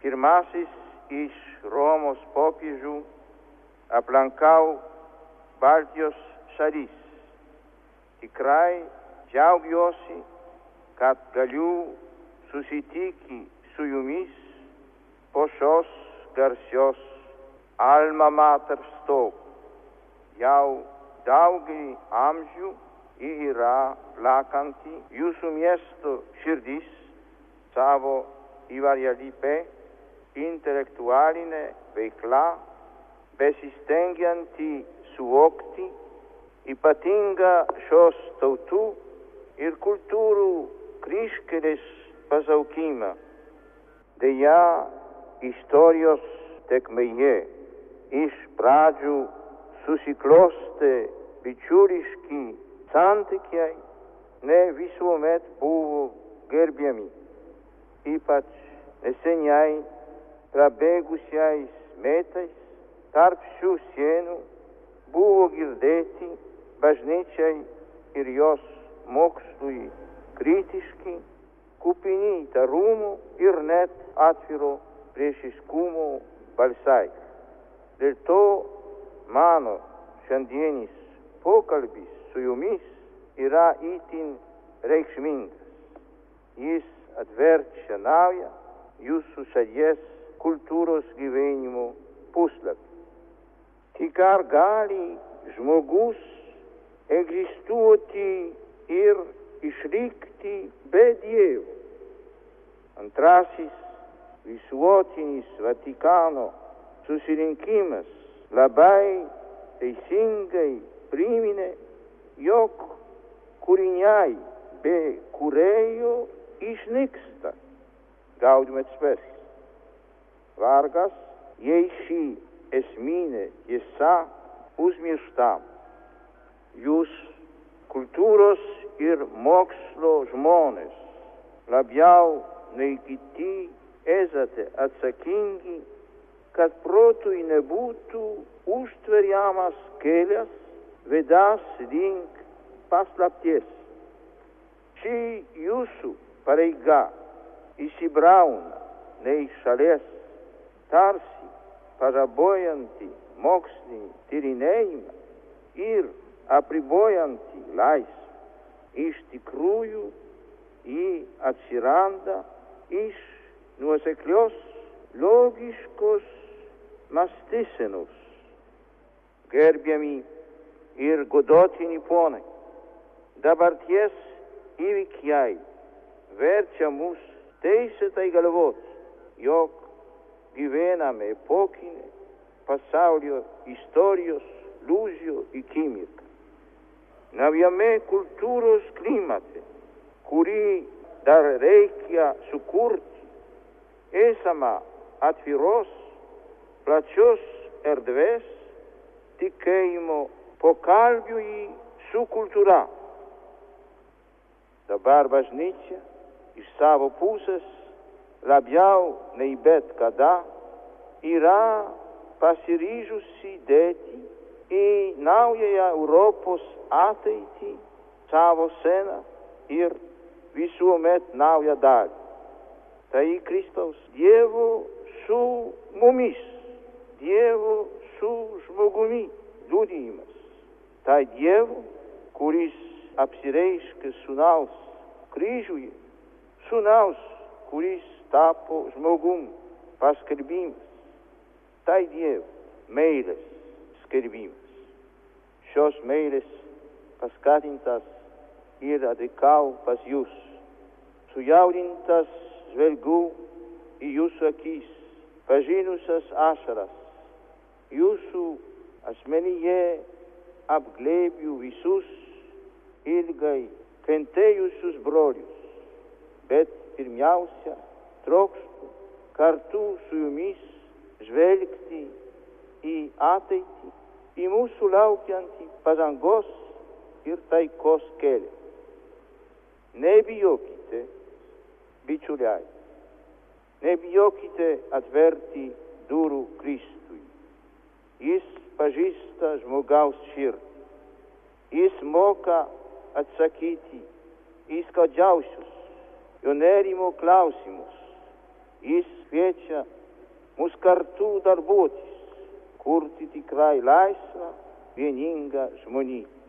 pirmasis iš Romos popiežių aplankau Baltijos šalis. Tikrai džiaugiuosi, kad galiu susitikti su jumis po šios garsios alma mater stogu. Jau daugelį amžių yra plakanti jūsų miesto širdis savo įvairialype intelektualine veikla, besistengianti suvokti ypatingą šios tautų ir kultūrų kryžkelės pašaukimą. Deja, istorijos tėkmėje iš pradžių susiklostė bičiuliški santykiai, ne visuomet buvo gerbiami. Ypač neseniai prabėgusiais metais tarp šių sienų buvo girdėti bažnyčiai ir jos mokslui kritiški, kupini įtarumų ir net atviro priešiškumo balsai. Dėl to mano šiandienis pokalbis su jumis yra itin reikšmingas. Jis atverčia naują jūsų šalies kultūros gyvenimo puslapį. Tik ar gali žmogus egzistuoti ir išlikti be Dievo? Antrasis visuotinis Vatikano susirinkimas labai teisingai priminė, jog kūriniai be kūrėjo išnyksta. Gaudium et Spes. Vargas, jei šį esminė tiesa užmiršta. Jūs kultūros ir mokslo žmonės labiau nei kiti esate atsakingi, kad protui nebūtų užtveriamas kelias vedąs link paslapties. Ši jūsų pareiga įsibrauna ne iš šalies, tarsi pažabojanti mokslinį tyrinėjimą ir apribojantį laisvę. Iš tikrųjų, ji atsiranda iš nuoseklios, logiškos mąstysenos. Gerbiami ir godotini ponai, dabarties įvykiai verčia mus teisėtai galvoti, jog gyvename epokinę pasaulio istorijos lūžio akimirką. Naujame kultūros klimate, kurį dar reikia sukurti, esama atviros, plačios erdvės tikėjimo pokalbiui su kultūra. Dabar bažnyčia iš savo pusės labiau nei bet kada yra pasiryžusi dėti į naująją Europos ateitį savo seną ir visuomet naują dalį. Tai Kristaus Dievo su mumis, Dievo su žmogumi liudijimas. Tai Dievo, kuris apsireiškė sūnaus kryžiuje, sūnaus, kuris tapo žmogum paskelbimas. Tai Dievo meilės skelbimas. Šios meilės paskatintas ir atvykau pas jūs. Sujaudintas žvelgiu į jūsų akis, pažinusias ašaras. Jūsų asmenyje apglėbiu visus ilgai kentėjusius brolius, bet pirmiausia trokštu kartu su jumis žvelgti į ateitį, į mūsų laukiantį pažangos ir taikos kelią. Nebijokite, bičiuliai, nebijokite atverti durų Kristui. Jis pažįsta žmogaus širdį. Jis moka atsakyti į skaudžiausius jo nerimo klausimus. Jis kviečia mus kartu darbuotis, kurti tikrai laisvą, vieningą žmoniją.